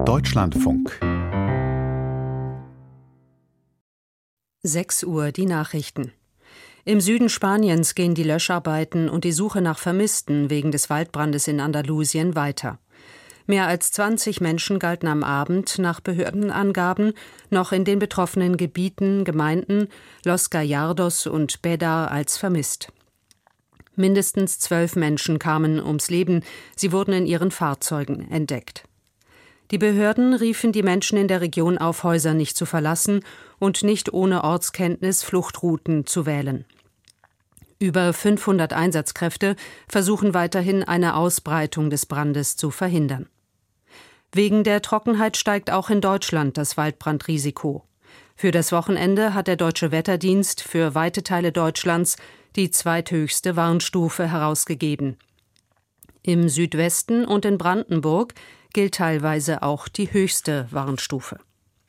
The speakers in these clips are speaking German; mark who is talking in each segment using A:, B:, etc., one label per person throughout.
A: Deutschlandfunk.
B: 6 Uhr, die Nachrichten. Im Süden Spaniens gehen die Löscharbeiten und die Suche nach Vermissten wegen des Waldbrandes in Andalusien weiter. Mehr als 20 Menschen galten am Abend nach Behördenangaben noch in den betroffenen Gemeinden Los Gallardos und Beda als vermisst. Mindestens 12 Menschen kamen ums Leben, sie wurden in ihren Fahrzeugen entdeckt. Die Behörden riefen die Menschen in der Region auf, Häuser nicht zu verlassen und nicht ohne Ortskenntnis Fluchtrouten zu wählen. Über 500 Einsatzkräfte versuchen weiterhin eine Ausbreitung des Brandes zu verhindern. Wegen der Trockenheit steigt auch in Deutschland das Waldbrandrisiko. Für das Wochenende hat der Deutsche Wetterdienst für weite Teile Deutschlands die zweithöchste Warnstufe herausgegeben. Im Südwesten und in Brandenburg gilt teilweise auch die höchste Warnstufe.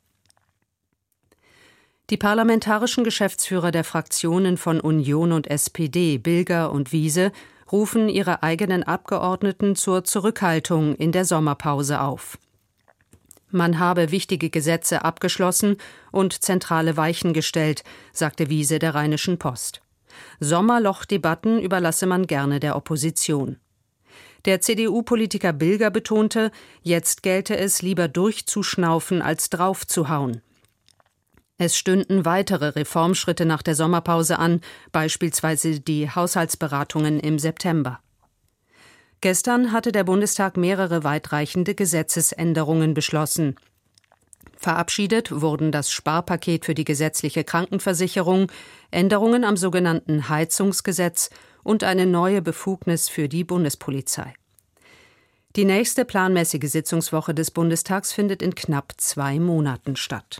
B: Die parlamentarischen Geschäftsführer der Fraktionen von Union und SPD, Bilger und Wiese, rufen ihre eigenen Abgeordneten zur Zurückhaltung in der Sommerpause auf. Man habe wichtige Gesetze abgeschlossen und zentrale Weichen gestellt, sagte Wiese der Rheinischen Post. Sommerlochdebatten überlasse man gerne der Opposition. Der CDU-Politiker Bilger betonte, jetzt gelte es, lieber durchzuschnaufen als draufzuhauen. Es stünden weitere Reformschritte nach der Sommerpause an, beispielsweise die Haushaltsberatungen im September. Gestern hatte der Bundestag mehrere weitreichende Gesetzesänderungen beschlossen. Verabschiedet wurden das Sparpaket für die gesetzliche Krankenversicherung, Änderungen am sogenannten Heizungsgesetz und eine neue Befugnis für die Bundespolizei. Die nächste planmäßige Sitzungswoche des Bundestags findet in knapp 2 Monaten statt.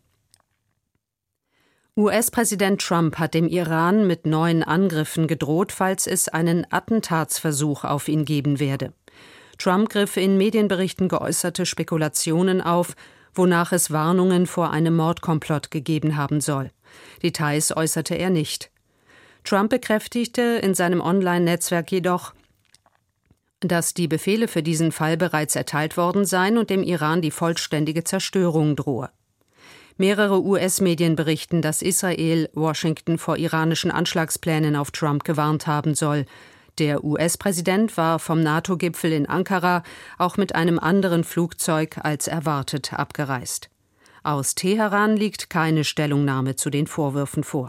B: US-Präsident Trump hat dem Iran mit neuen Angriffen gedroht, falls es einen Attentatsversuch auf ihn geben werde. Trump griff in Medienberichten geäußerte Spekulationen auf, wonach es Warnungen vor einem Mordkomplott gegeben haben soll. Details äußerte er nicht. Trump bekräftigte in seinem Online-Netzwerk jedoch, dass die Befehle für diesen Fall bereits erteilt worden seien und dem Iran die vollständige Zerstörung drohe. Mehrere US-Medien berichten, dass Israel Washington vor iranischen Anschlagsplänen auf Trump gewarnt haben soll. Der US-Präsident war vom NATO-Gipfel in Ankara auch mit einem anderen Flugzeug als erwartet abgereist. Aus Teheran liegt keine Stellungnahme zu den Vorwürfen vor.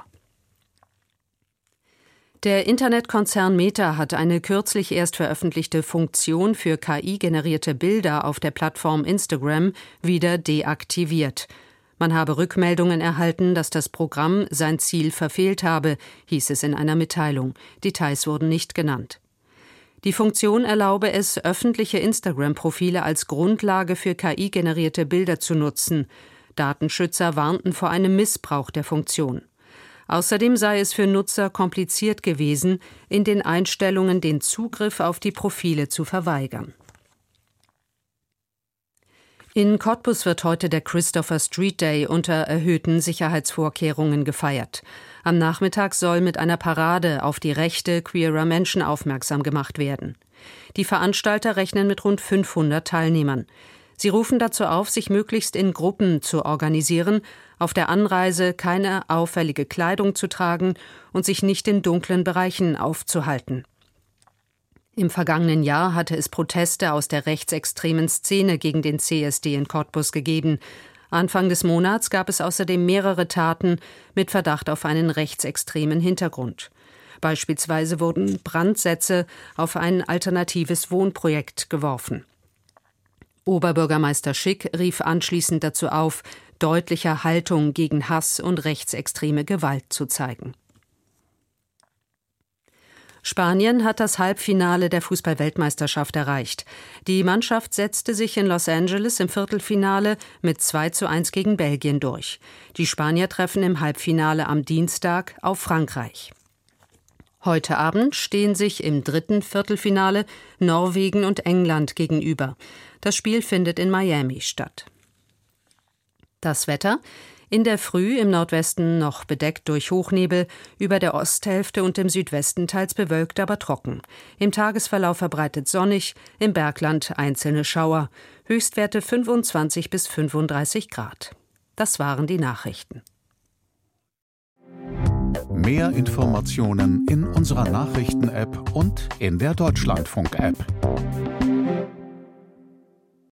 B: Der Internetkonzern Meta hat eine kürzlich erst veröffentlichte Funktion für KI-generierte Bilder auf der Plattform Instagram wieder deaktiviert. Man habe Rückmeldungen erhalten, dass das Programm sein Ziel verfehlt habe, hieß es in einer Mitteilung. Details wurden nicht genannt. Die Funktion erlaube es, öffentliche Instagram-Profile als Grundlage für KI-generierte Bilder zu nutzen. Datenschützer warnten vor einem Missbrauch der Funktion. Außerdem sei es für Nutzer kompliziert gewesen, in den Einstellungen den Zugriff auf die Profile zu verweigern. In Cottbus wird heute der Christopher Street Day unter erhöhten Sicherheitsvorkehrungen gefeiert. Am Nachmittag soll mit einer Parade auf die Rechte queerer Menschen aufmerksam gemacht werden. Die Veranstalter rechnen mit rund 500 Teilnehmern. Sie rufen dazu auf, sich möglichst in Gruppen zu organisieren, auf der Anreise keine auffällige Kleidung zu tragen und sich nicht in dunklen Bereichen aufzuhalten. Im vergangenen Jahr hatte es Proteste aus der rechtsextremen Szene gegen den CSD in Cottbus gegeben. Anfang des Monats gab es außerdem mehrere Taten mit Verdacht auf einen rechtsextremen Hintergrund. Beispielsweise wurden Brandsätze auf ein alternatives Wohnprojekt geworfen. Oberbürgermeister Schick rief anschließend dazu auf, deutlicher Haltung gegen Hass und rechtsextreme Gewalt zu zeigen. Spanien hat das Halbfinale der Fußball-Weltmeisterschaft erreicht. Die Mannschaft setzte sich in Los Angeles im Viertelfinale mit 2:1 gegen Belgien durch. Die Spanier treffen im Halbfinale am Dienstag auf Frankreich. Heute Abend stehen sich im dritten Viertelfinale Norwegen und England gegenüber. Das Spiel findet in Miami statt. Das Wetter: In der Früh im Nordwesten noch bedeckt durch Hochnebel, über der Osthälfte und im Südwesten teils bewölkt, aber trocken. Im Tagesverlauf verbreitet sonnig, im Bergland einzelne Schauer. Höchstwerte 25 bis 35 Grad. Das waren die Nachrichten.
A: Mehr Informationen in unserer Nachrichten-App und in der Deutschlandfunk-App.